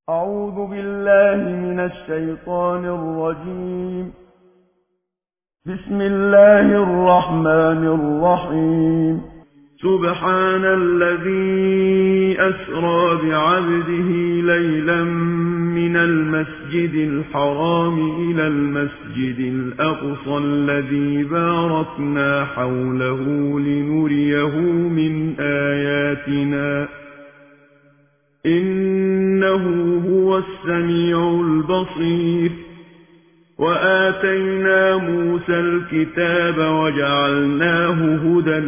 أعوذ بالله من الشيطان الرجيم. بسم الله الرحمن الرحيم. سبحان الذي أسرى بعبده ليلا من المسجد الحرام إلى المسجد الأقصى الذي باركنا حوله لنريه من آياتنا إنه هو السميع البصير. وآتينا موسى الكتاب وجعلناه هدى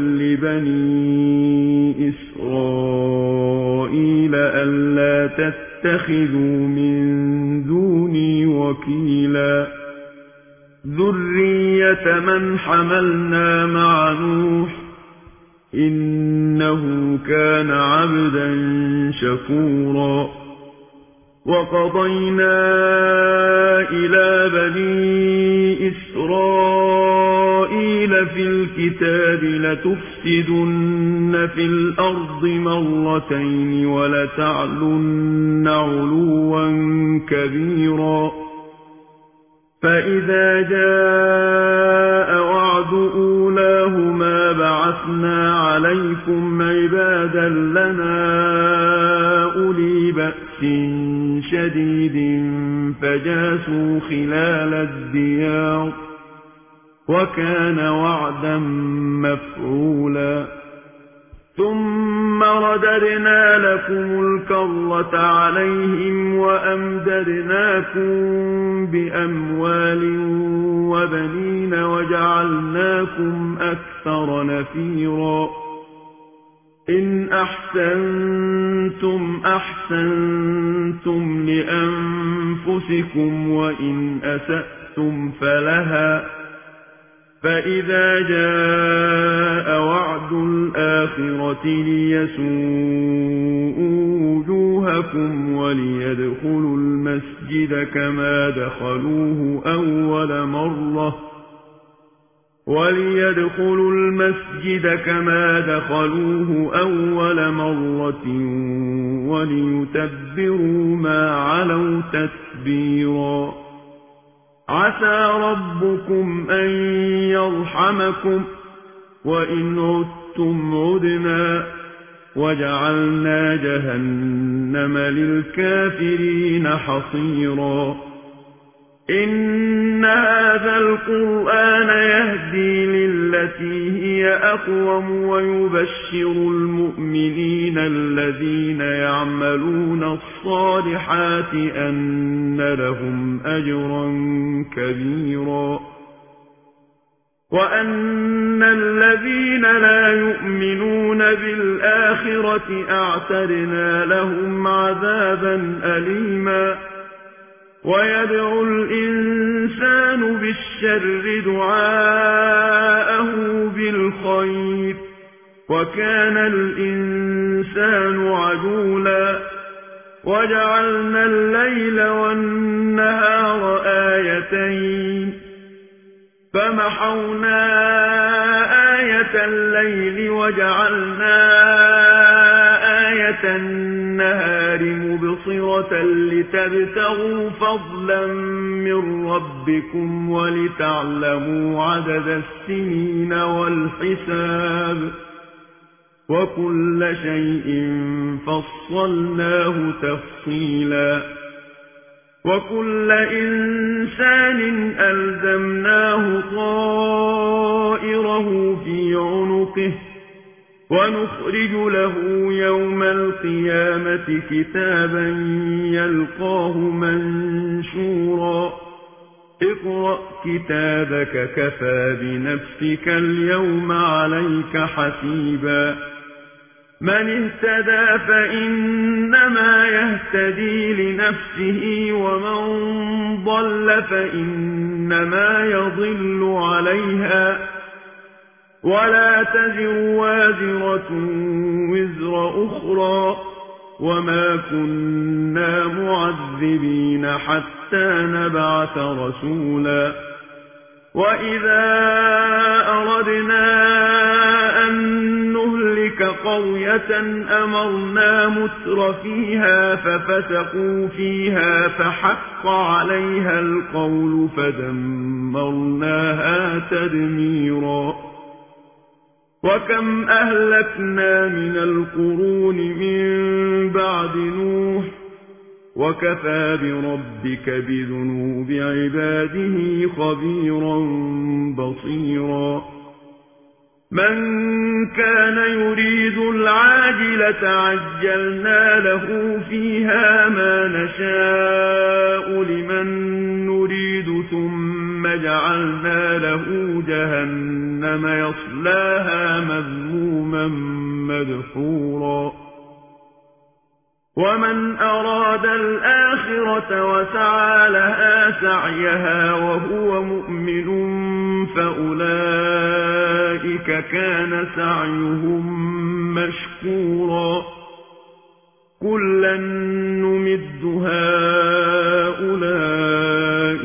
لبني إسرائيل ألا تتخذوا من دوني وكيلا ذرية من حملنا مع نوح إنه كان عبدا شكورا. وقضينا إلى بني إسرائيل في الكتاب لتفسدن في الأرض مرتين ولتعلن علوا كبيرا. فإذا جاء وعد أولاهما بعثنا عليكم عبادا لنا أولي بأس شديد فجاسوا خلال الديار وكان وعدا مفعولا. ثم رددنا لكم الكرة عليهم وأمددناكم بأموال وبنين وجعلناكم أكثر نفيرا. إن أحسنتم أحسنتم لأنفسكم وإن أسأتم فلها. فإذا جاء وعد الآخرة ليسوءوا وجوهكم وليدخلوا المسجد كما دخلوه أول مرة وليتبروا ما علوا تتبيرا. عسى ربكم أن يرحمكم وإن عدتم عدنا وجعلنا جهنم للكافرين حصيرا. إن هذا القرآن يهدي للتي هي أقوم ويبشر المؤمنين الذين يعملون الصالحات أن لهم أجرا كبيرا. وأن الذين لا يؤمنون بالآخرة أعتدنا لهم عذابا أليما. ويدعو الإنسان بالشر دعاءه بالخير وكان الإنسان عجولا. وجعلنا الليل والنهار آيتين فمحونا آية الليل وجعلنا آية النهار مبصرة لتبتغوا فضلا من ربكم ولتعلموا عدد السنين والحساب وكل شيء فصلناه تفصيلا. وكل إنسان ألزمناه طائره في عنقه ونخرج له يوم القيامة كتابا يلقاه منشورا. اقرأ كتابك كفى بنفسك اليوم عليك حسيبا. من اهتدى فإنما يهتدي لنفسه ومن ضل فإنما يضل عليها ولا تزر وازرة وزر أخرى وما كنا معذبين حتى نبعث رسولا. وإذا أردنا أن نهلك قرية قرية أمرنا متر فيها ففسقوا فيها فحق عليها القول فدمرناها تدميرا وكم أهلكنا من القرون من بعد نوح وكفى بربك بذنوب عباده خبيرا بصيرا من كان يريد العاجلة عجلنا له فيها ما نشاء لمن نريد ثم جعلنا له جهنم يصلاها مذموما مدحورا ومن أراد الآخرة وسعى لها سعيها وهو مؤمن فأولئك كان سعيهم مشكورا كلا نمد هؤلاء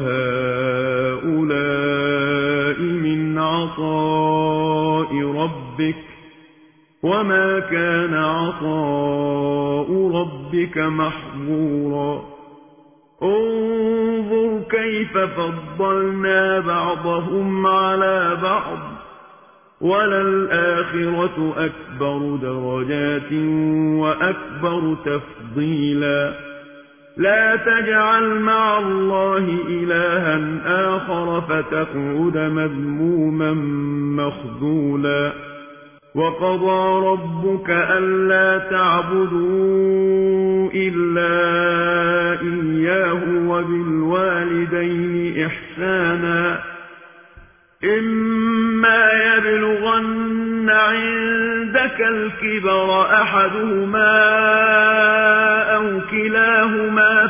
وهؤلاء من عطاء ربك وما كان عطاء ربك محظورا انظر كيف فضلنا بعضهم على بعض وللآخرة أكبر درجات وأكبر تفضيلا لا تجعل مع الله إلها آخر فتقعد مذموما مخذولا وقضى ربك ألا تعبدوا إلا إياه وبالوالدين إحسانا إما يبلغن عندك الكبر أحدهما أو كلاهما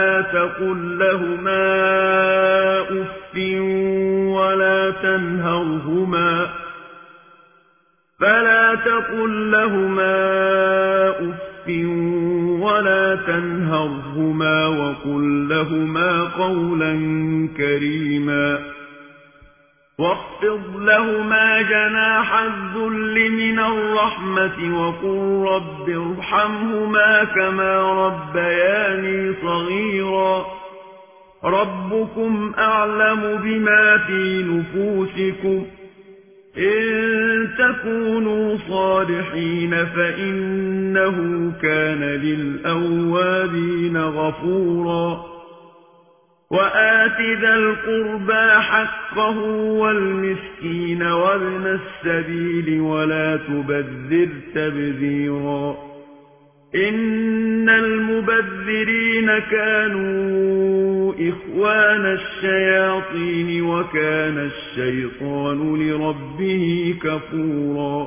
فلا تقل لهما أف ولا تنهرهما وقل لهما قولا كريما واخفض لهما جناح الذل من الرحمة وقل رب ارحمهما كما ربياني صغيرا ربكم أعلم بما في نفوسكم إن تكونوا صالحين فإنه كان للأوابين غفورا وآت ذا القربى حقه والمسكين وابن السبيل ولا تبذر تبذيرا إن المبذرين كانوا إخوان الشياطين وكان الشيطان لربه كفورا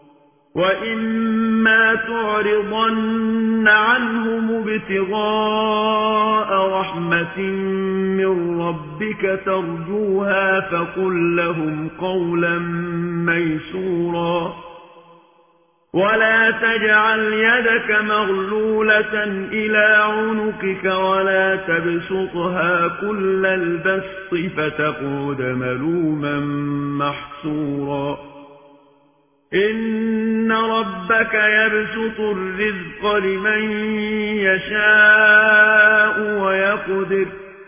وإما تعرضن عنهم ابتغاء رحمة من ربك ترجوها فقل لهم قولا ميسورا ولا تجعل يدك مغلولة إلى عنقك ولا تبسطها كل البسط فتقعد ملوما محسورا إن ربك يبسط الرزق لمن يشاء ويقدر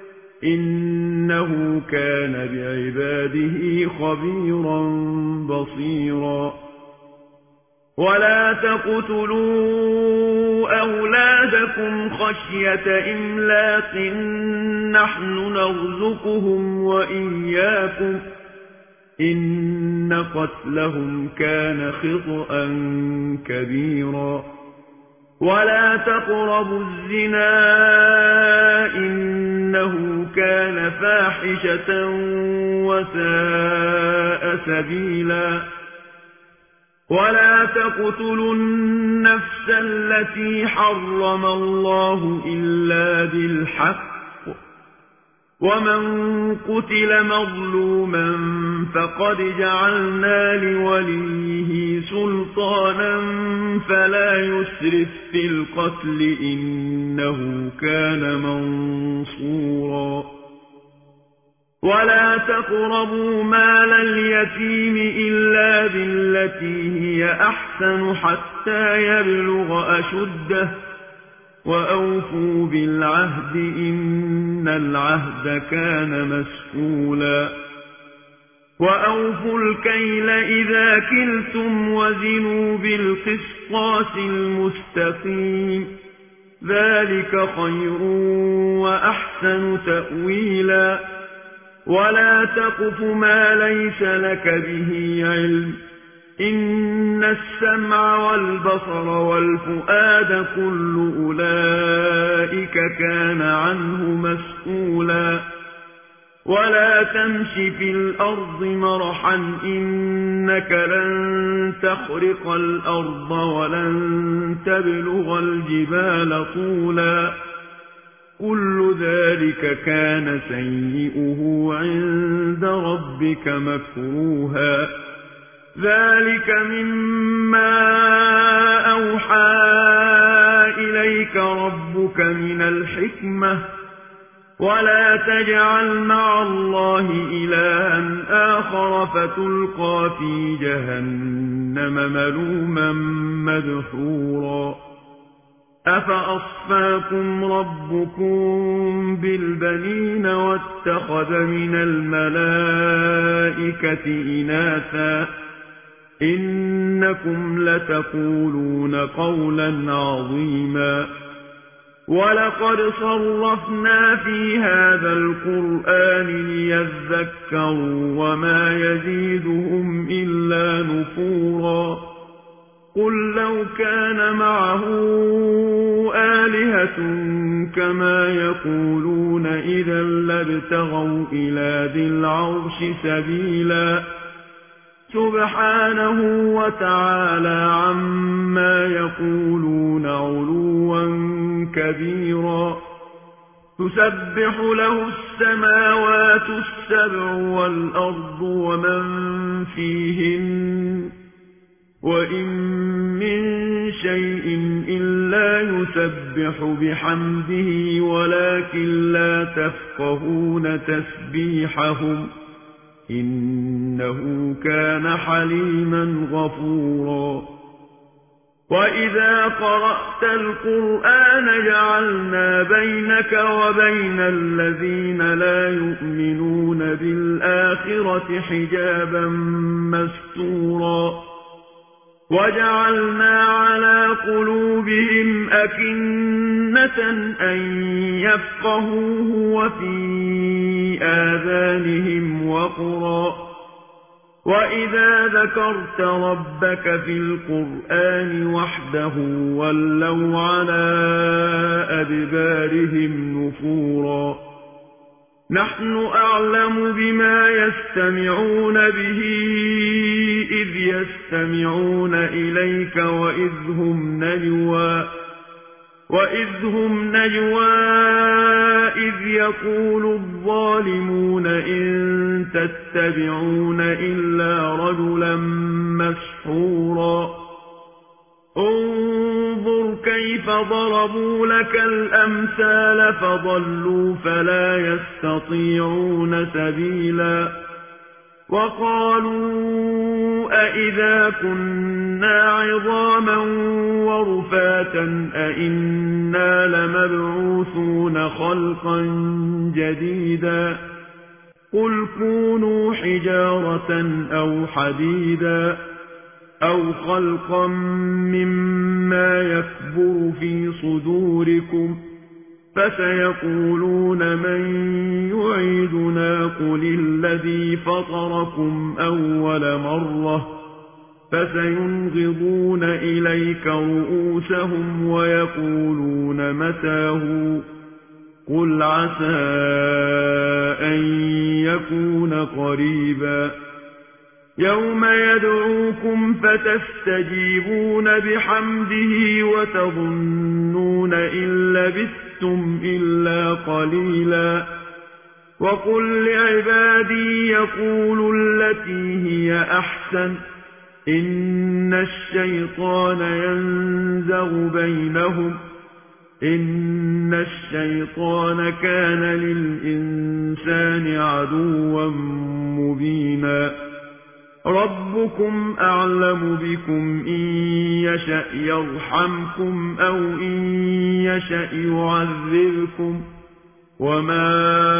إنه كان بعباده خبيرا بصيرا ولا تقتلوا أولادكم خشية إملاق نحن نرزقهم وإياكم إن قتلهم كان خطأ كبيرا ولا تقربوا الزنا إنه كان فاحشة وساء سبيلا ولا تقتلوا النفس التي حرم الله إلا بالحق ومن قتل مظلوما فقد جعلنا لوليه سلطانا فلا يسرف في القتل إنه كان منصورا ولا تقربوا مال اليتيم إلا بالتي هي أحسن حتى يبلغ أشده وأوفوا بالعهد إن العهد كان مسئولا وأوفوا الكيل إذا كلتم وزنوا بالقسطاس المستقيم ذلك خير وأحسن تأويلا ولا تقف ما ليس لك به علم إن السمع والبصر والفؤاد كل أولئك كان عنه مسؤولا ولا تمش في الأرض مرحا إنك لن تخرق الأرض ولن تبلغ الجبال طولا كل ذلك كان سيئه عند ربك مكروها ذلك مما أوحى إليك ربك من الحكمة ولا تجعل مع الله إلها آخر فتلقى في جهنم ملوما مدحورا أفأصفاكم ربكم بالبنين واتخذ من الملائكة إناثا إنكم لتقولون قولا عظيما ولقد صرفنا في هذا القرآن ليذكروا وما يزيدهم إلا نفورا قل لو كان معه آلهة كما يقولون إذا لابتغوا إلى ذي العرش سبيلا سبحانه وتعالى عما يقولون علوا كبيرا تسبح له السماوات السبع والأرض ومن فيهن وإن من شيء إلا يسبح بحمده ولكن لا تفقهون تسبيحهم إنه كان حليما غفورا وإذا قرأت القرآن جعلنا بينك وبين الذين لا يؤمنون بالآخرة حجابا مستورا وجعلنا على قلوبهم أكنة أن يفقهوه وفي آذانهم وقرا وإذا ذكرت ربك في القرآن وحده ولوا على أدبارهم نفورا نحن أعلم بما يستمعون به إذ يستمعون إليك وإذ هم نجوى إذ يقول الظالمون إن تتبعون إلا رجلا مسحورا انظر كيف ضربوا لك الأمثال فضلوا فلا يستطيعون سبيلا وقالوا أئذا كنا عظاما ورفاتا أئنا لمبعوثون خلقا جديدا قل كونوا حجارة أو حديدا أو خلقا مما يكبر في صدوركم فسيقولون من يعيدنا قل الذي فطركم أول مرة فسينغضون إليك رؤوسهم ويقولون متاه قل عسى أن يكون قريبا يوم يدعوكم فتستجيبون بحمده وتظنون إن لبثتم إلا قليلا وقل لعبادي يقولوا التي هي أحسن إن الشيطان ينزغ بينهم إن الشيطان كان للإنسان عدوا مبينا ربكم أعلم بكم إن يشأ يرحمكم أو إن يشأ يعذبكم وما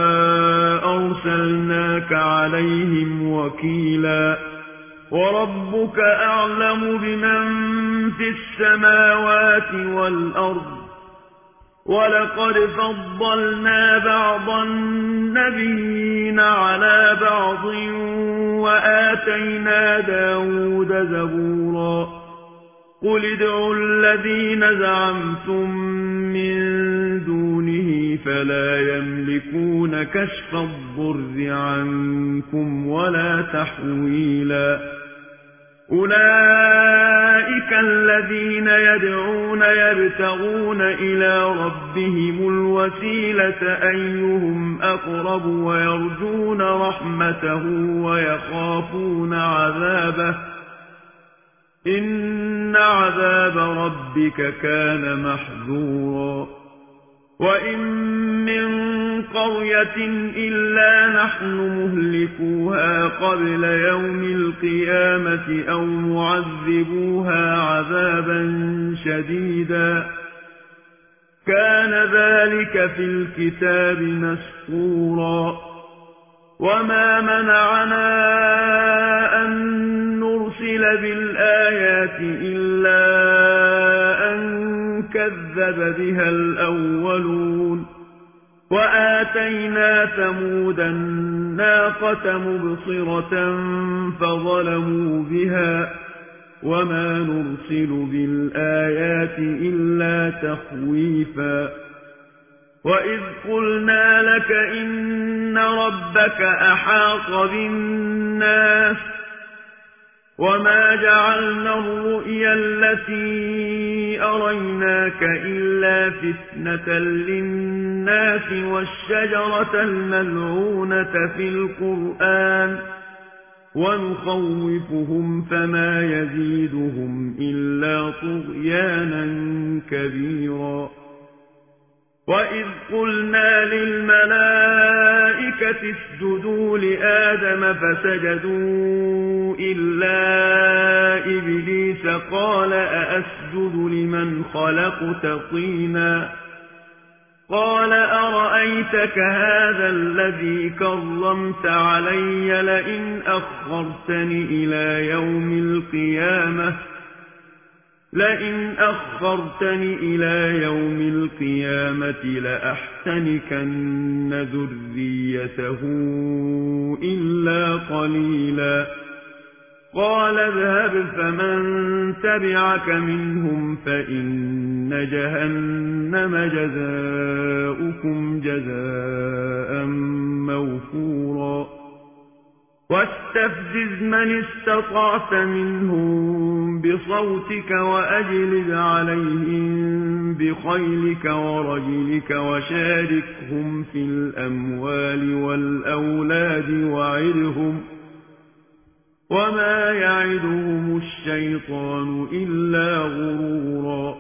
أرسلناك عليهم وكيلا وربك أعلم بمن في السماوات والأرض ولقد فضلنا بعض النبيين على بعض وآتينا داود زبورا قل ادعوا الذين زعمتم من دونه فلا يملكون كشف الضر عنكم ولا تحويلا أولئك الذين يدعون يبتغون إلى ربهم الوسيلة أيهم أقرب ويرجون رحمته ويخافون عذابه إن عذاب ربك كان محذورا وإن من قرية إلا نحن مهلكوها قبل يوم القيامة أو معذبوها عذابا شديدا كان ذلك في الكتاب مسطورا وما منعنا أن نرسل بالآيات إلا أن كذب بها الأولون وآتينا ثمود الناقة مبصرة فظلموا بها وما نرسل بالآيات إلا تخويفا وإذ قلنا لك إن ربك أحاط بالناس وما جعلنا الرؤيا التي أريناك إلا فتنة للناس والشجرة الملعونة في القرآن ونخوفهم فما يزيدهم إلا طغيانا كبيرا وإذ قلنا للملائكة اسجدوا لآدم فسجدوا إلا إبليس قال أأسجد لمن خلقت طينا قال أرأيتك هذا الذي كرمت علي لئن أخرتني إلى يوم القيامة لأحتنكن ذريته إلا قليلا قال اذهب فمن تبعك منهم فإن جهنم جزاؤكم جزاء موفورا واستفزز من استطعت منهم بصوتك وأجلب عليهم بخيلك ورجلك وشاركهم في الأموال والأولاد وعدهم وما يعدهم الشيطان إلا غرورا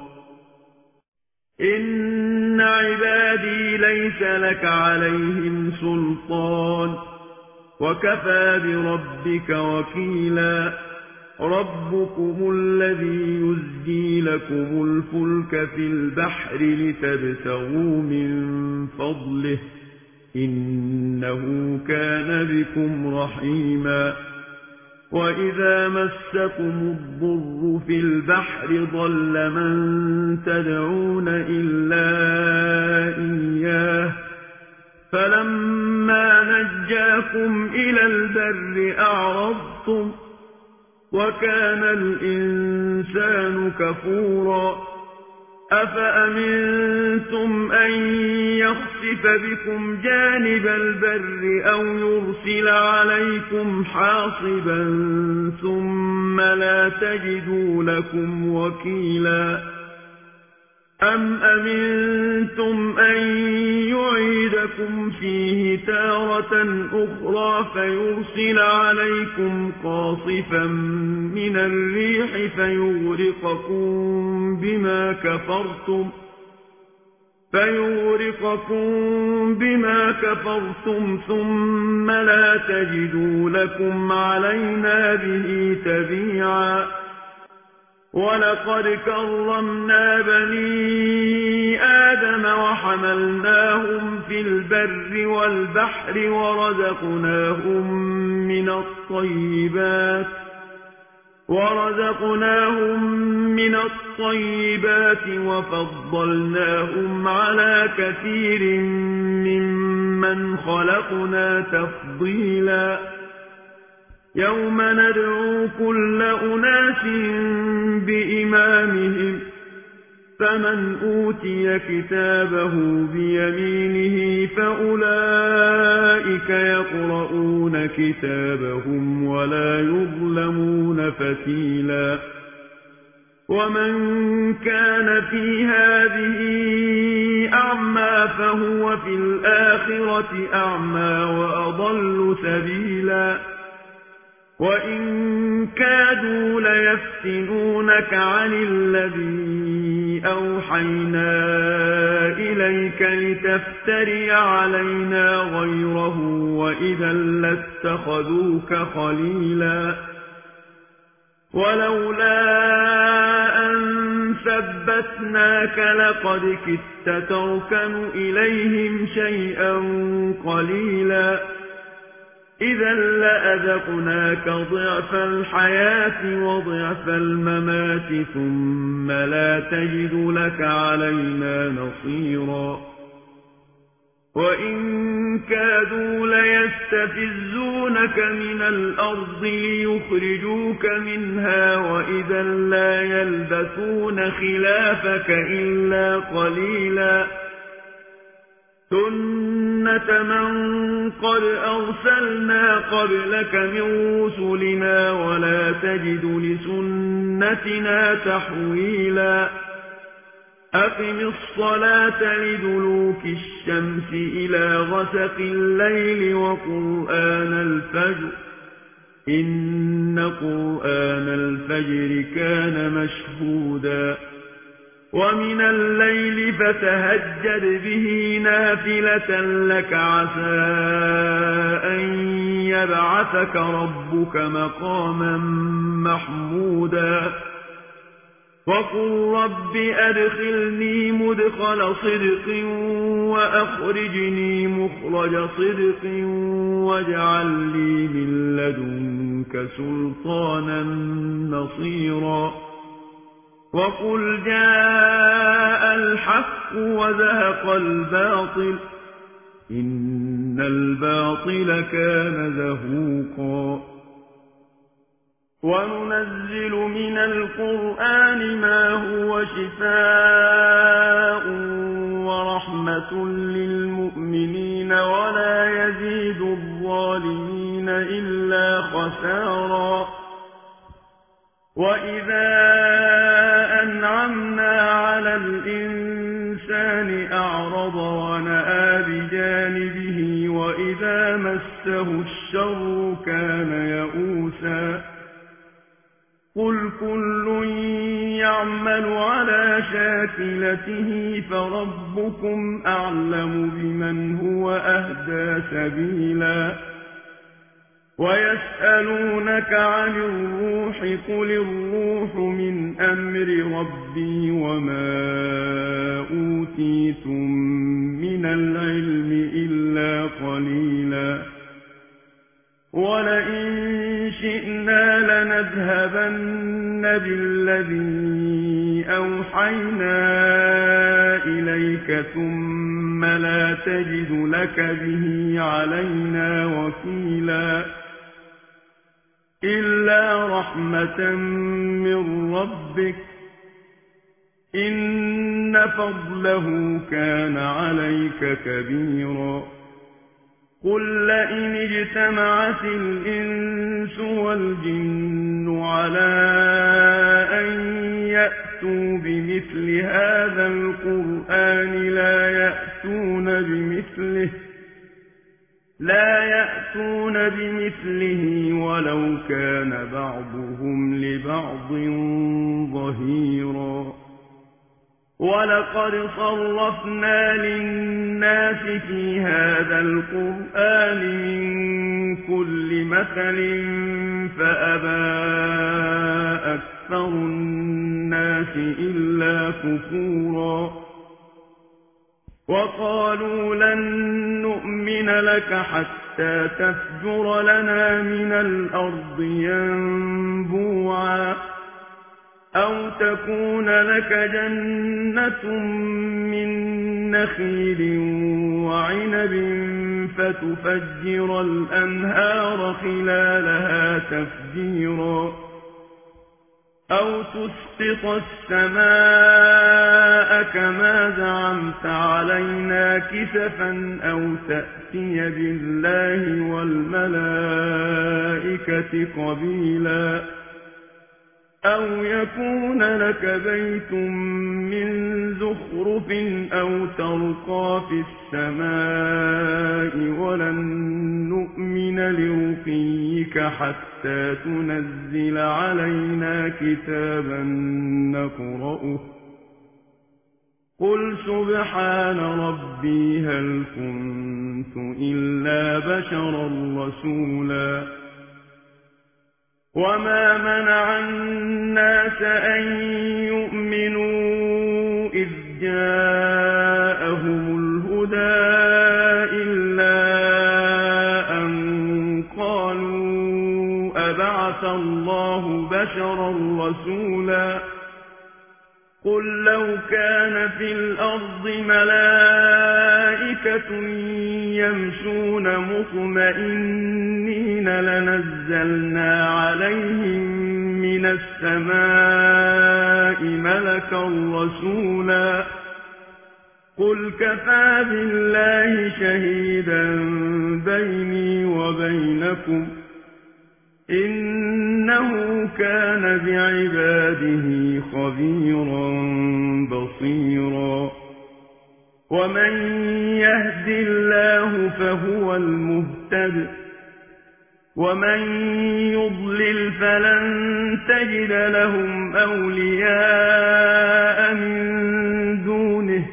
إن عبادي ليس لك عليهم سلطان وكفى بربك وكيلا ربكم الذي يزجي لكم الفلك في البحر لتبتغوا من فضله إنه كان بكم رحيما وإذا مسكم الضر في البحر ضل من تدعون إلا إياه فلما نجاكم إلى البر أعرضتم وكان الإنسان كفورا أفأمنتم أن يخسف بكم جانب البر أو يرسل عليكم حاصبا ثم لا تجدوا لكم وكيلا أم أمنتم أن يعيدكم فيه تارة أخرى فيرسل عليكم قاصفا من الريح فيغرقكم بما كفرتم فيغرقكم بما كفرتم ثم لا تجدوا لكم علينا به تبيعا ولقد كرمنا بني آدم وحملناهم في البر والبحر ورزقناهم من الطيبات وفضلناهم على كثير ممن خلقنا تفضيلا يوم ندعو كل أناس بإمامهم فمن أوتي كتابه بيمينه فأولئك يقرؤون كتابهم ولا يظلمون فتيلا ومن كان في هذه أعمى فهو في الآخرة أعمى وأضل سبيلا وإن كادوا ليفتنونك عن الذي أوحينا إليك لتفتري علينا غيره وإذا لاتخذوك خليلا ولولا أن ثبتناك لقد كدت تركن إليهم شيئا قليلا إذا لأذقناك ضعف الحياة وضعف الممات ثم لا تجد لك علينا نصيرا وإن كادوا ليستفزونك من الأرض ليخرجوك منها وإذا لا يلبثون خلافك إلا قليلا سنة من قد أرسلنا قبلك من رسلنا ولا تجد لسنتنا تحويلا أقم الصلاة لدلوك الشمس إلى غسق الليل وقرآن الفجر إن قرآن الفجر كان مشهودا ومن الليل فتهجد به نافلة لك عسى أن يبعثك ربك مقاما محمودا وقل رب أدخلني مدخل صدق وأخرجني مخرج صدق واجعل لي من لدنك سلطانا نصيرا وقل جاء الحق وزهق الباطل إن الباطل كان زهوقا وننزل من القرآن ما هو شفاء ورحمة للمؤمنين ولا يزيد الظالمين إلا خسارا وإذا أنعمنا على الإنسان أعرض ونأى بجانبه وإذا مسه الشر كان يئوسا قل كل يعمل على شاكلته فربكم أعلم بمن هو أهدى سبيلا ويسألونك عن الروح قل الروح من أمر ربي وما أوتيتم من العلم إلا قليلا ولئن شئنا لنذهبن بالذي أوحينا إليك ثم لا تجد لك به علينا وكيلا إلا رحمة من ربك إن فضله كان عليك كبيرا قل لئن اجتمعت الإنس والجن على أن يأتوا بمثل هذا القرآن لا يأتون بمثله ولو كان بعضهم لبعض ظهيرا ولقد صرفنا للناس في هذا القرآن من كل مثل فأبى أكثر الناس إلا كفورا وقالوا لن نؤمن لك حتى تفجر لنا من الأرض ينبوعا أو تكون لك جنة من نخيل وعنب فتفجر الأنهار خلالها تفجيرا أو تسقط السماء كما زعمت علينا كسفا أو تأتي بالله والملائكة قبيلا أو يكون لك بيت من زخرف أو ترقى في السماء ولن نؤمن لرقيك حتى تنزل علينا كتابا نقرأه قل سبحان ربي هل كنت إلا بشرا رسولا وما منع الناس أن يؤمنوا إذ جاءهم الهدى إلا أن قالوا أبعث الله بشرا رسولا قل لو كان في الأرض ملائكة يمشون مطمئنين لنزلنا عليهم من السماء ملكا رسولا قل كفى بالله شهيدا بيني وبينكم إنه كان بعباده خبيرا بصيرا ومن يهد الله فهو المهتد ومن يضلل فلن تجد لهم أولياء من دونه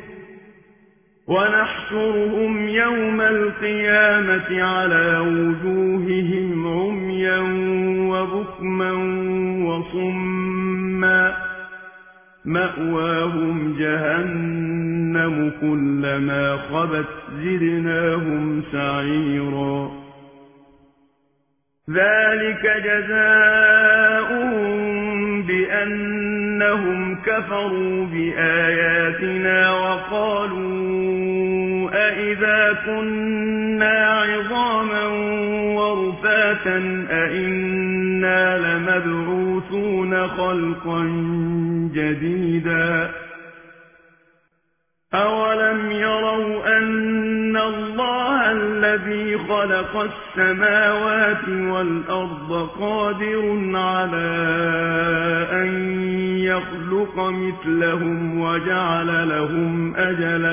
ونحشرهم يوم القيامة على وجوههم عميا وبكما وصما مأواهم جهنم كلما خبت زدناهم سعيرا ذلك جزاؤهم بأنهم كفروا بآياتنا وقالوا أئذا كنا عظاما ورفاتا أئنا لمبعوثون خلقا جديدا أولم يروا أن الله الذي خلق السماوات والأرض قادر على أن يخلق مثلهم وجعل لهم أجلا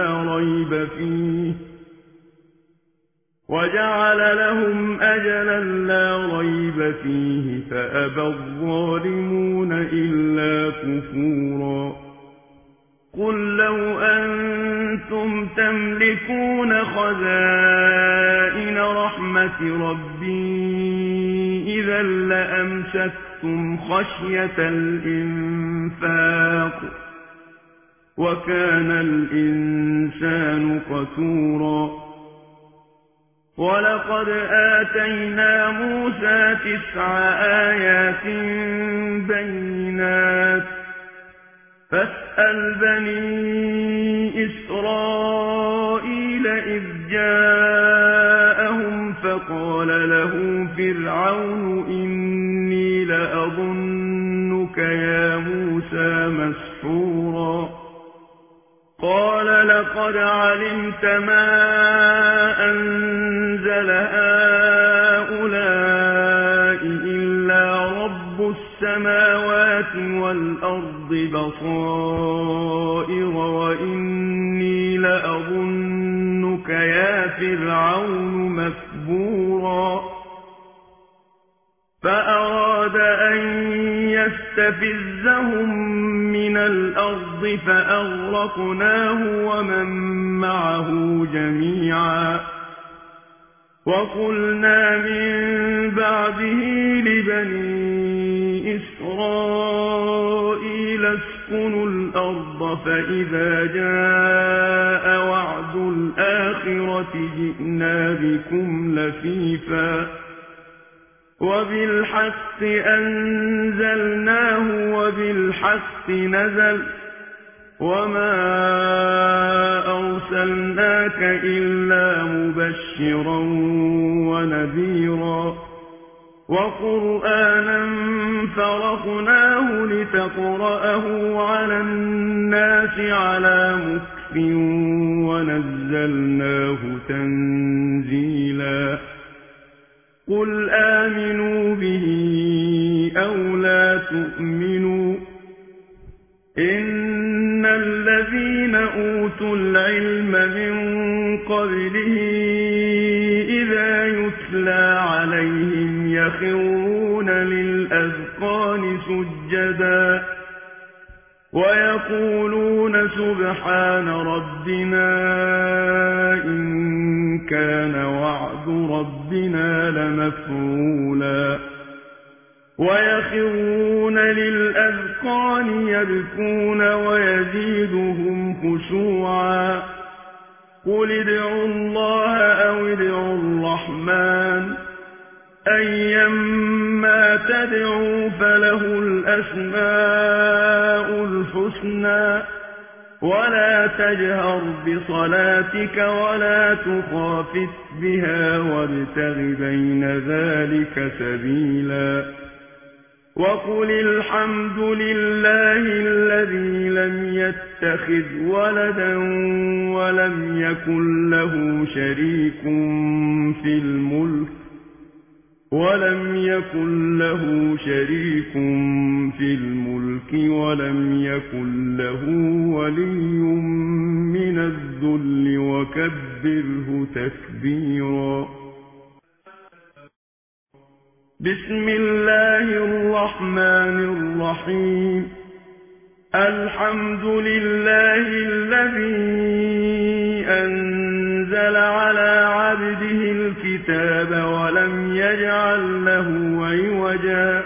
لا ريب فيه فأبى الظالمون إلا كفورا قل لو أنتم تملكون خزائن رحمة ربي إذا لأمسكتم خشية الإنفاق وكان الإنسان قتورا ولقد آتينا موسى 9 آيات بينات فاسأل بني إسرائيل إذ جاءهم فقال له فرعون إني لأظنك يا موسى مسحورا قال لقد علمت ما أنزل هؤلاء إلا رب السماوات والأرض بصائر وإني لأظنك يا فرعون مثبورا فأراد أن يستفزهم من من الأرض فأغرقناه ومن معه جميعا وقلنا من بعده لبني إسرائيل اسكنوا الأرض فإذا جاء وعد الآخرة جئنا بكم لفيفا وبالحق أنزلناه وبالحق نزل وما أرسلناك إلا مبشرا ونذيرا وقرآنا فرقناه لتقرأه على الناس على مكث ونزلناه تنزيلا قل آمنوا به أو لا تؤمنوا إن الذين أوتوا العلم من قبله إذا يتلى عليهم يخرون للأذقان سجدا ويقولون سبحان ربنا إن كان وعد ربنا لمفعولا ويخرون للأذقان يبكون ويزيدهم خشوعا قل ادعوا الله أو ادعوا الرحمن أيما تدعوا فله الأسماء الحسنى ولا تجهر بصلاتك ولا تخافت بها وابتغ بين ذلك سبيلا وقل الحمد لله الذي لم يتخذ ولدا ولم يكن له شريك في الملك ولم يكن له ولي من الذل وكبره تكبيرا بسم الله الرحمن الرحيم الحمد لله الذي أنزل على عبده الكتاب ولم يجعل له عوجا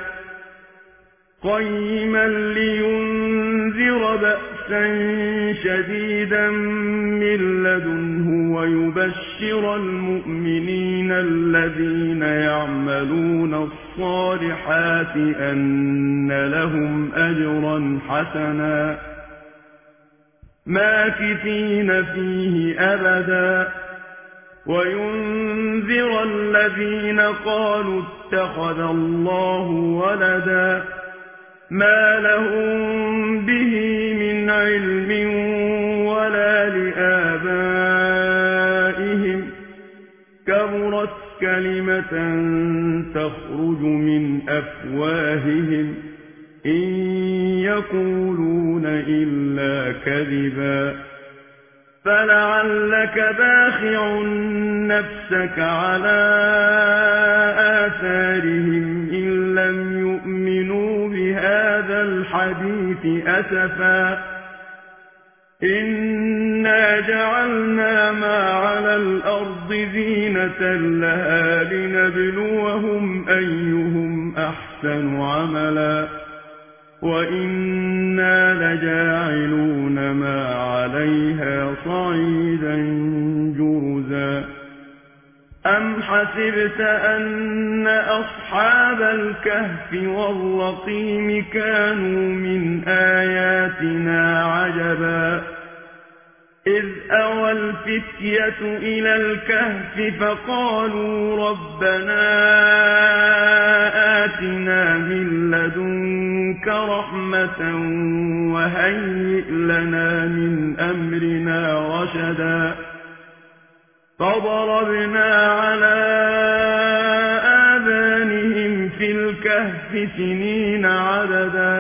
قيما لينذر بأسا شديدا من لدنه ويبشر المؤمنين الذين يعملون الصالحات أن لهم أجرا حسنا ماكثين فيه أبدا وينذر الذين قالوا اتخذ الله ولدا ما لهم به من علم ولا لآبائهم كبرت كلمة تخرج من أفواههم إن يقولون إلا كذبا فلعلك باخع نفسك على آثارهم إن لم يؤمنوا بهذا الحديث أسفا إنا جعلنا ما على الأرض زينة لها لنبلوهم أيهم أحسن عملا وإنا لجاعلون ما عليها صعيدا جرزا أم حسبت أن أصحاب الكهف والرقيم كانوا من آياتنا عجبا إذ أوى الفتية إلى الكهف فقالوا ربنا آتنا من لدنك رحمة وهيئ لنا من أمرنا رشدا فضربنا على آذانهم في الكهف سنين عددا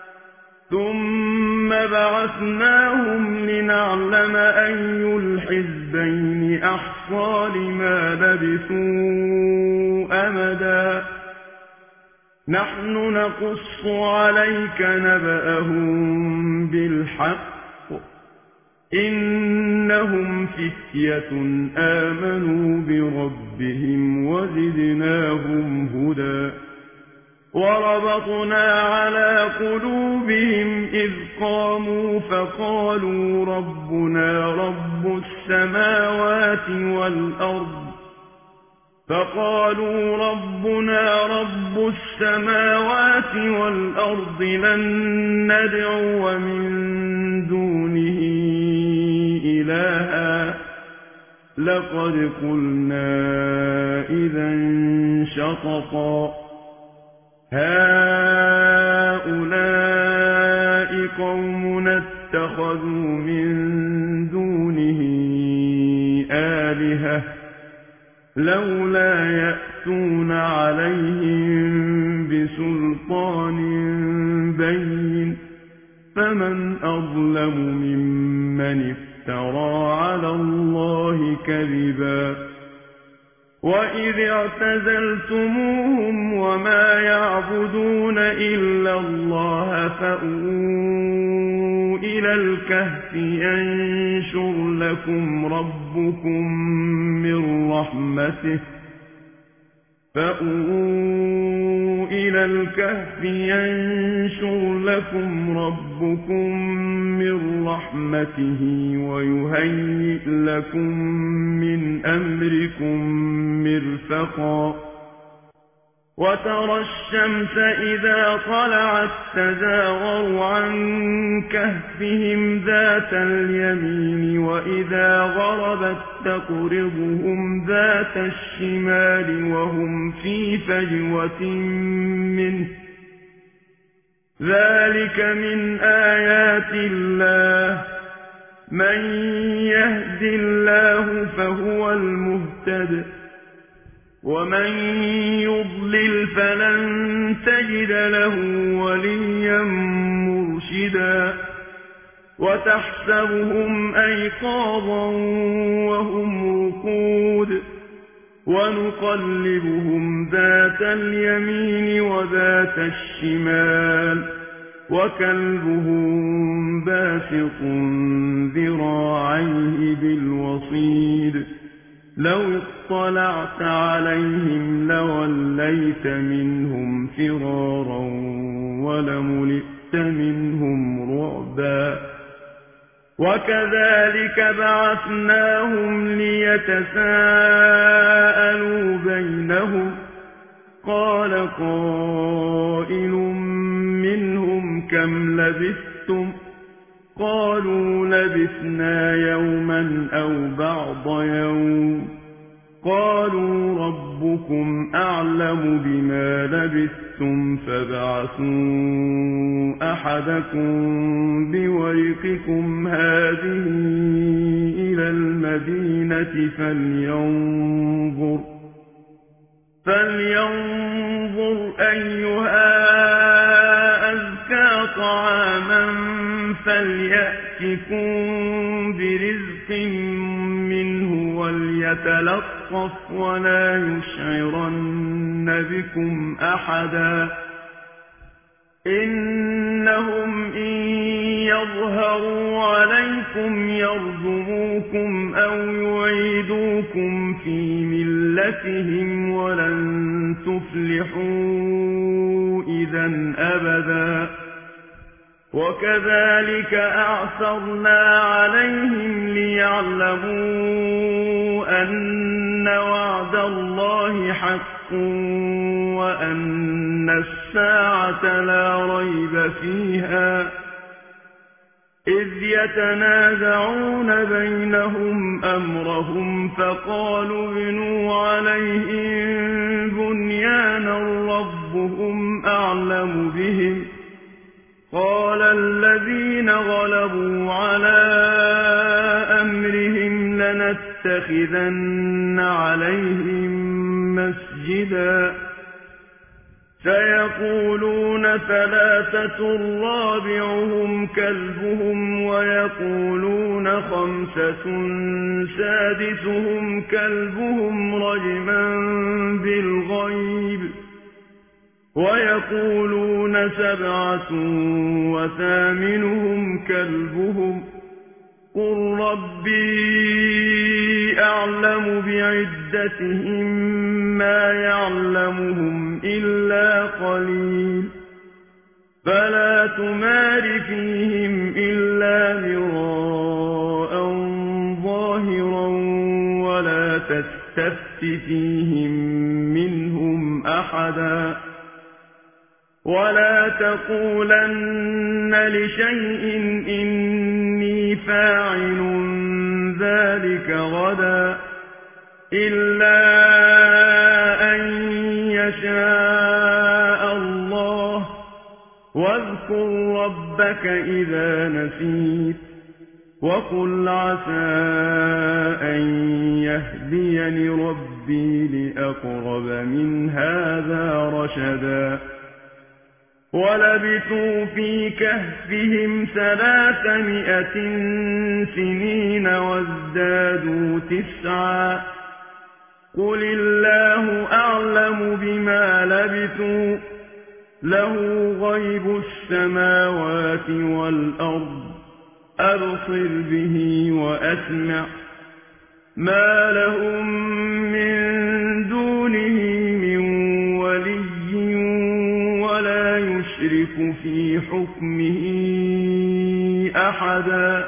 ثم بعثناهم لنعلم أي الحزبين أحصى لما لبثوا أمدا نحن نقص عليك نبأهم بالحق إنهم فتية آمنوا بربهم وزدناهم هدى وربطنا على قلوبهم إذ قاموا فقالوا ربنا رب السماوات والأرض لن ندعو من دونه إلها لقد قلنا إذا شططا هؤلاء قومنا اتخذوا من دونه آلهة لولا يأتون عليهم بسلطان بين فمن أظلم ممن افترى على الله كذبا وإذ اعتزلتموهم وما يعبدون إلا الله فأووا إلى الكهف ينشر لكم ربكم من رحمته ويهيئ لكم من أمركم مرفقا وترى الشمس إذا طلعت تزاور عن كهفهم ذات اليمين وإذا غربت تقرضهم ذات الشمال وهم في فجوة منه ذلك من آيات الله من يهد الله فهو المهتد ومن يضلل فلن تجد له وليا مرشدا وتحسبهم أيقاظا وهم رقود ونقلبهم ذات اليمين وذات الشمال وكلبهم باسط ذراعيه بالوصيد لو اطلعت عليهم لوليت منهم فرارا ولملئت منهم رعبا وكذلك بعثناهم ليتساءلوا بينهم قال قائل منهم كم لبثتم قالوا لبثنا يوما أو بعض يوم قالوا ربكم أعلم بما لبثتم فابعثوا أحدكم بورقكم هذه إلى المدينة فلينظر أيها أزكى طعاما فليأتكم برزق منه وليتلطف ولا يشعرن بكم أحدا إنهم إن يظهروا عليكم يرجموكم أو يعيدوكم في ملتهم ولن تفلحوا إذا أبدا وكذلك أعثرنا عليهم ليعلموا أن وعد الله حق وأن الساعة لا ريب فيها إذ يتنازعون بينهم أمرهم فقالوا ابنوا عليهم بنيانا ربهم أعلم بهم قال الذين غلبوا على أمرهم لنتخذن عليهم مسجدا سيقولون ثلاثة رابعهم كلبهم ويقولون خمسة سادسهم كلبهم رجما بالغيب ويقولون سبعة وثامنهم كلبهم قل ربي أعلم بعدتهم ما يعلمهم إلا قليل فلا تمار فيهم إلا مراء ظاهرا ولا تستفت فيهم منهم أحدا ولا تقولن لشيء إني فاعل ذلك غدا إلا أن يشاء الله واذكر ربك إذا نسيت وقل عسى أن يهديني ربي لأقرب من هذا رشدا ولبثوا في كهفهم 300 سنين وازدادوا 9 قل الله أعلم بما لبثوا له غيب السماوات والأرض أبصر به وأسمع ما لهم من دونه من ولي ولا يشرك في حكمه أحدا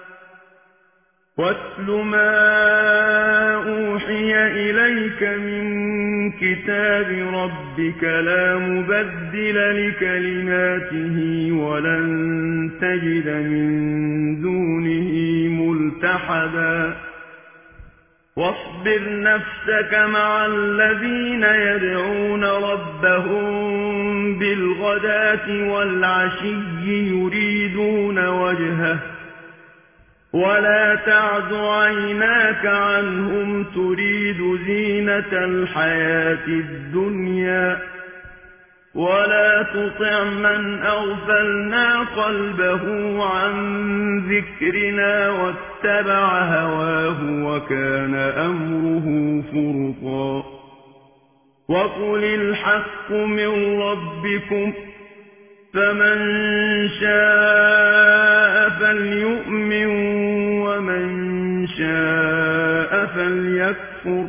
واتل ما أوحي إليك من كتاب ربك لا مبدل لكلماته ولن تجد من دونه ملتحدا واصبر نفسك مع الذين يدعون ربهم بالغداة والعشي يريدون وجهه ولا تعد عيناك عنهم تريد زينة الحياة الدنيا ولا تطع من أغفلنا قلبه عن ذكرنا واتبع هواه وكان أمره فرطا وقل الحق من ربكم فمن شاء فليؤمن ومن شاء فليكفر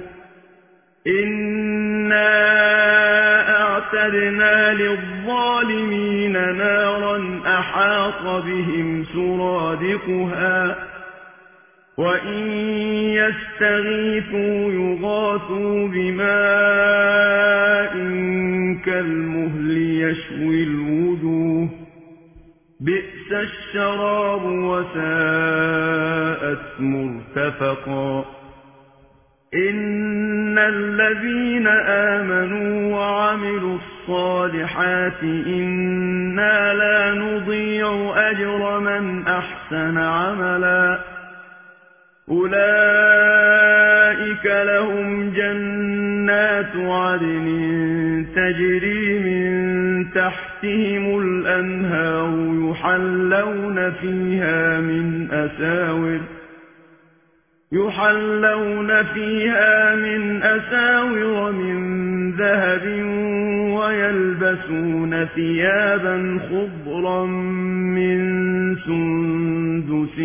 إنا أعتدنا للظالمين نارا أحاط بهم سرادقها وإن يستغيثوا يغاثوا بماء كالمهل يشوي الوجوه بئس الشراب وساءت مرتفقا إن الذين آمنوا وعملوا الصالحات إنا لا نضيع أجر من أحسن عملا أولئك لهم جنات عدن تجري من تحتهم الأنهار يحلون فيها من أساور من ذهب ويلبسون ثيابا خضرا من سندس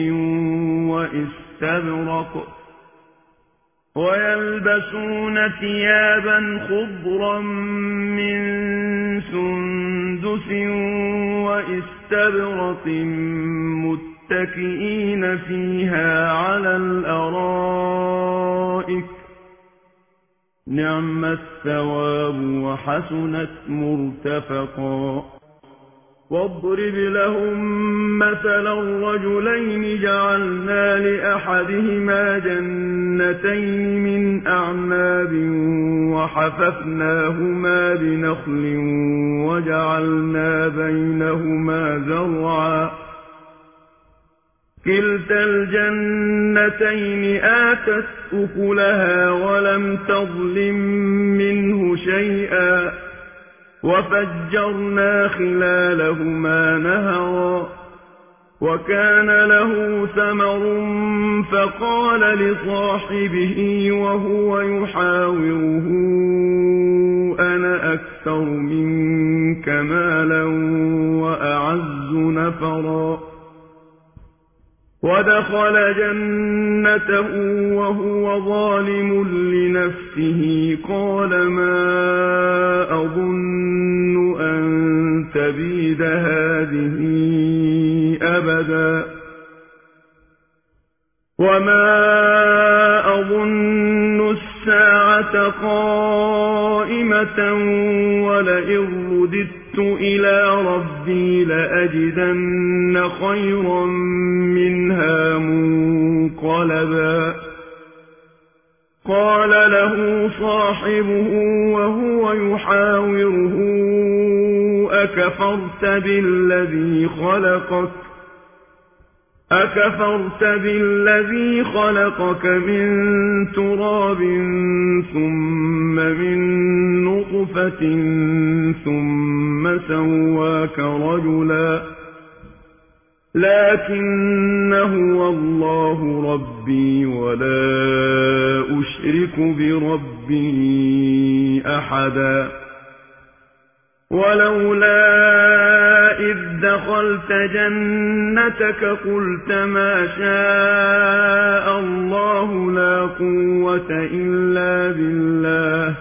وإستبرق متكئين فيها على الأرائك نعم الثواب وحسنت مرتفقا واضرب لهم مثلا رجلين جعلنا لأحدهما جنتين من أعناب وحففناهما بنخل وجعلنا بينهما زرعا كلتا الجنتين آتت أكلها ولم تظلم منه شيئا وفجرنا خلالهما نهرا وكان له ثمر فقال لصاحبه وهو يحاوره أنا أكثر منك مالا وأعز نفرا ودخل جنته وهو ظالم لنفسه قال ما أظن أن تبيد هذه أبدا وما أظن الساعة قائمة ولئن رددت إلى ربي لأجدن خيرا منها منقلبا قال له صاحبه وهو يحاوره أكفرت بالذي خلقك من تراب ثم من نطفة ثم سواك رجلا لكن هو الله ربي ولا أشرك بربي أحدا ولولا إذ دخلت جنتك قلت ما شاء الله لا قوة إلا بالله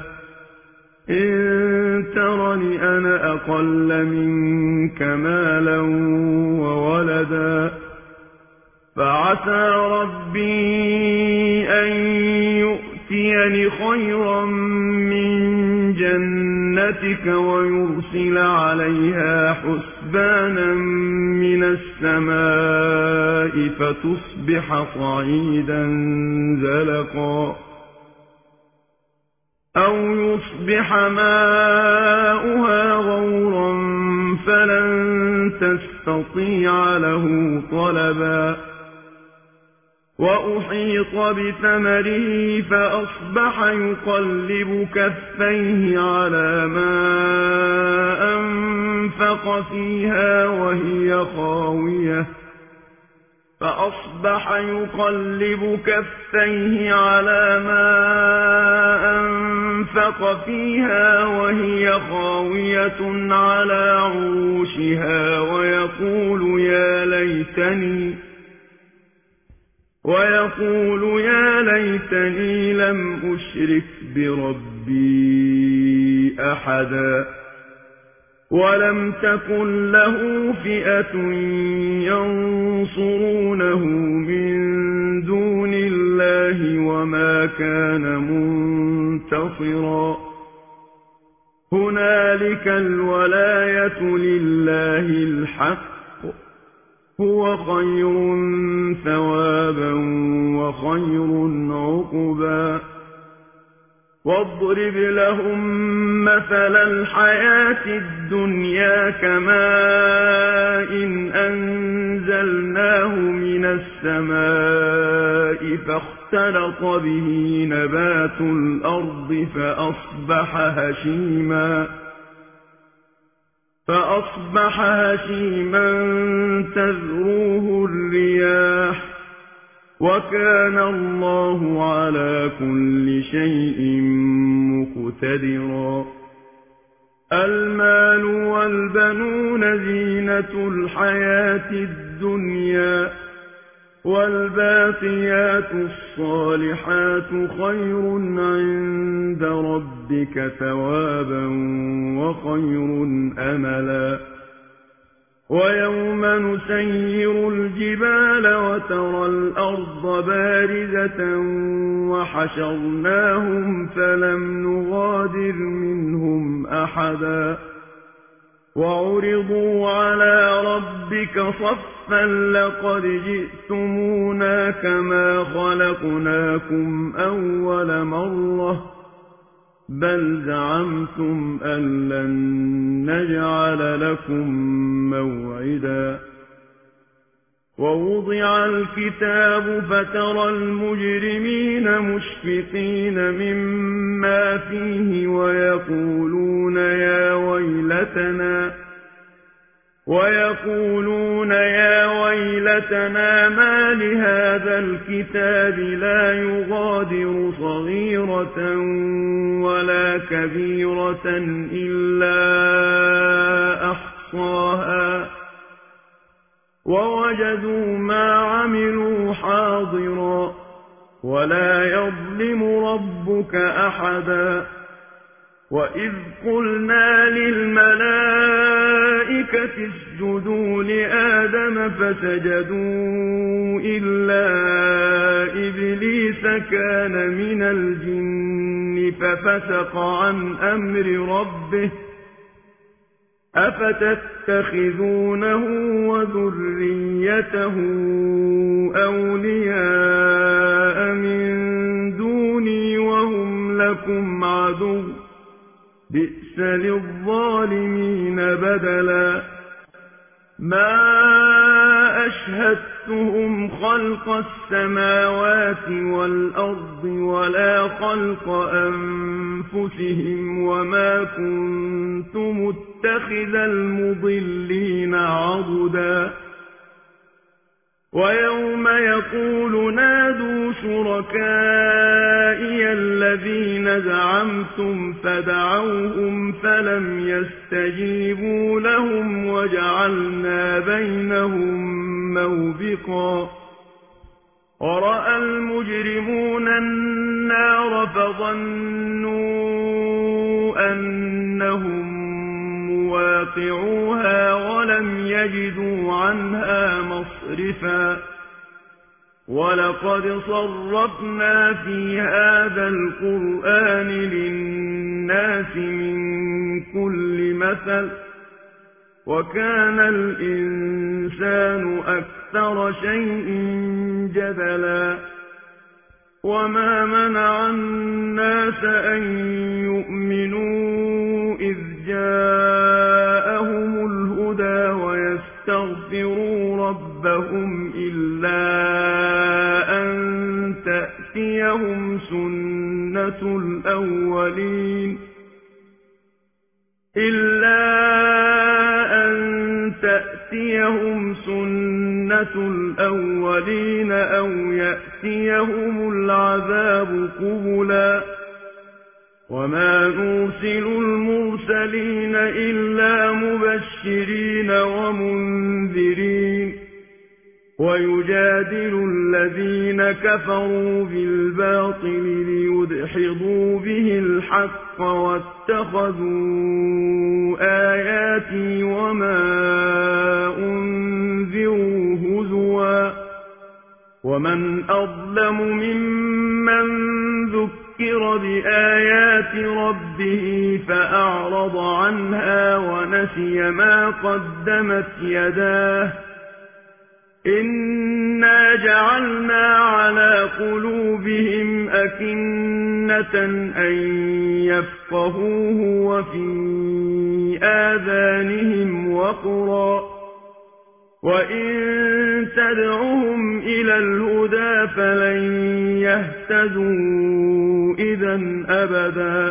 إن ترني أنا أقل منك مالا وولدا فعسى ربي أن يؤتيني خيرا من جنتك ويرسل عليها حسبانا من السماء فتصبح صعيدا زلقا أو يصبح ماؤها غورا فلن تستطيع له طلبا وأحيط بثمره فأصبح يقلب كفيه على ما أنفق فيها وهي خاوية على عروشها ويقول يا ليتني لم أشرك بربي أحدا ولم تكن له فئة ينصرونه من دون الله وما كان منتصرا هنالك الولاية لله الحق هو خير ثوابا وخير عقبا واضرب لهم مثل الحياة الدنيا كماء أنزلناه من السماء فاختلط به نبات الأرض فأصبح هشيما تذروه الرياح وكان الله على كل شيء مقتدرا المال والبنون زينة الحياة الدنيا والباقيات الصالحات خير عند ربك ثوابا وخير أملا ويوم نسير الجبال وترى الأرض بارزة وحشرناهم فلم نغادر منهم أحدا وعرضوا على ربك صفا لقد جئتمونا كما خلقناكم أول مرة بل زعمتم أن لن نجعل لكم موعدا ووضع الكتاب فترى المجرمين مشفقين مما فيه ويقولون يا ويلتنا ويلتنا ما لهذا الكتاب لا يغادر صغيرة ولا كبيرة إلا أحصاها ووجدوا ما عملوا حاضرا ولا يظلم ربك أحدا وإذ قلنا للملائكة اسجدوا لآدم فسجدوا إلا إبليس كان من الجن ففسق عن أمر ربه أفتتخذونه وذريته أولياء من دوني وهم لكم عدو بئس للظالمين بدلا ما أشهدتهم خلق السماوات والأرض ولا خلق أنفسهم وما كنت متخذ المضلين عضدا ويوم يقول نادوا شركائي الذين زعمتم فدعوهم فلم يستجيبوا لهم وجعلنا بينهم موبقا ورأى المجرمون النار فظنوا أنهم مواقعوها ولم يجدوا عنها مصرفا ولقد صرفنا في هذا القرآن للناس من كل مثل وكان الإنسان أكثر شيء جدلا وما منع الناس أن يؤمنوا إذ جاءهم الهدى ويستغفروا ربهم إلا أن تأتيهم سنة الأولين أو يأتيهم العذاب قبلا وما نرسل المرسلين إلا مبشرين ومنذرين ويجادل الذين كفروا بالباطل ليدحضوا به الحق واتخذوا آياتي وما أنذروا هزوا ومن أظلم ممن ذكر بآيات ربه فأعرض عنها ونسي ما قدمت يداه إنا جعلنا على قلوبهم أكنة أن يفقهوه وفي آذانهم وقرا وإن تدعهم إلى الهدى فلن يهتدوا إذا أبدا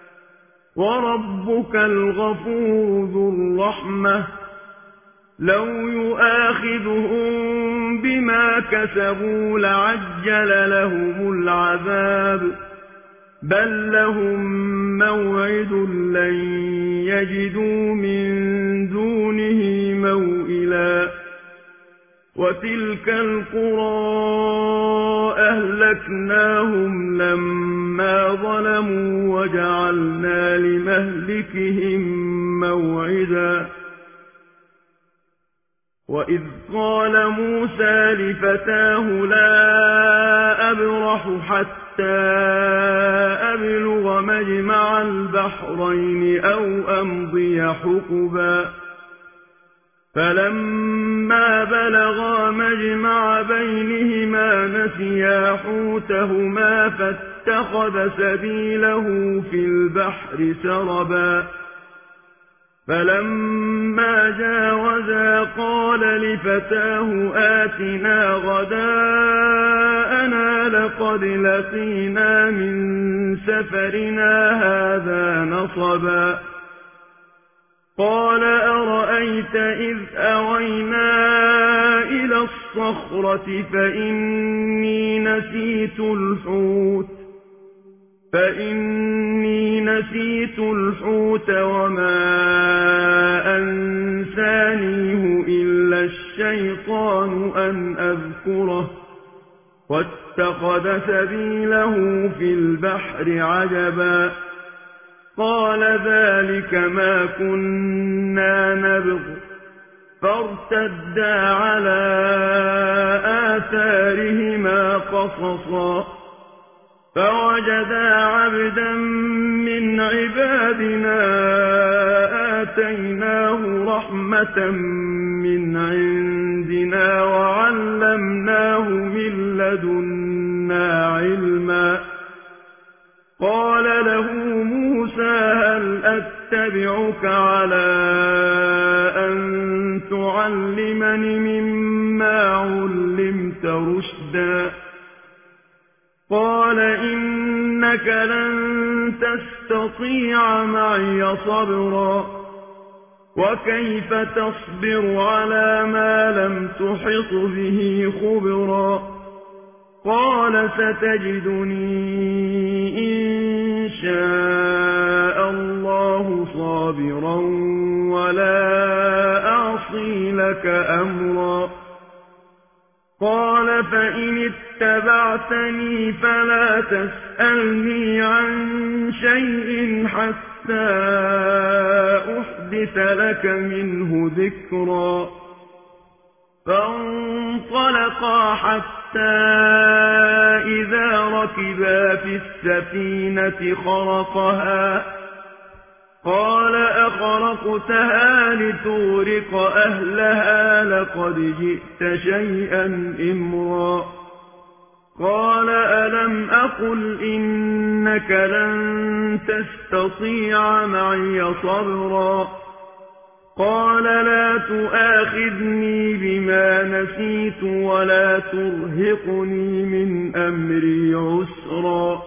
وربك الغفور ذو الرحمة لو يؤاخذهم بما كسبوا لعجل لهم العذاب بل لهم موعد لن يجدوا من دونه موئلا وتلك القرى أهلكناهم لما ظلموا وجعلنا لمهلكهم موعدا وإذ قال موسى لفتاه لا أبرح حتى أبلغ مجمع البحرين أو أمضي حقبا فلما بلغا مجمع بينهما نسيا حوتهما فاتخذ سبيله في البحر سربا فلما جاوزا قال لفتاه آتنا غداءنا لقد لقينا من سفرنا هذا نصبا قال أرأيت إذ أوينا إلى الصخرة الصخرة فإني نسيت الحوت وما أنسانيه إلا الشيطان أن أذكره واتخذ سبيله في البحر عجبا قال ذلك ما كنا نبغ فارتدا على آثارهما قصصا فوجدا عبدا من عبادنا آتيناه رحمة من عندنا وعلمناه من لدنا علما قال له موسى هل أتبعك على أن تعلمني مما علمت رشدا قال إنك لن تستطيع معي صبرا وكيف تصبر على ما لم تحط به خبرا قال ستجدني إن شاء الله صابرا ولا أعصي لك أمرا قال فإن اتبعتني فلا تسألني عن شيء حتى أحدث لك منه ذكرا فانطلقا حتى إذا ركبا في السفينة خرقها قال أخرقتها لتغرق أهلها لقد جئت شيئا إمرا قال ألم أقل إنك لن تستطيع معي صبرا قال لا تؤاخذني بما نسيت ولا ترهقني من أمري عسرا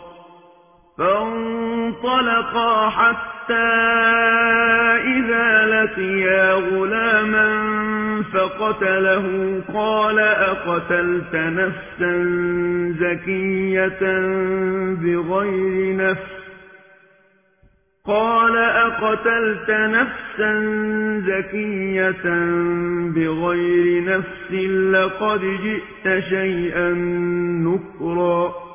فانطلقا حتى إذا لقيا غلاما فقتله قال أقتلت نفسا زكية بغير نفس لقد جئت شيئا نكرا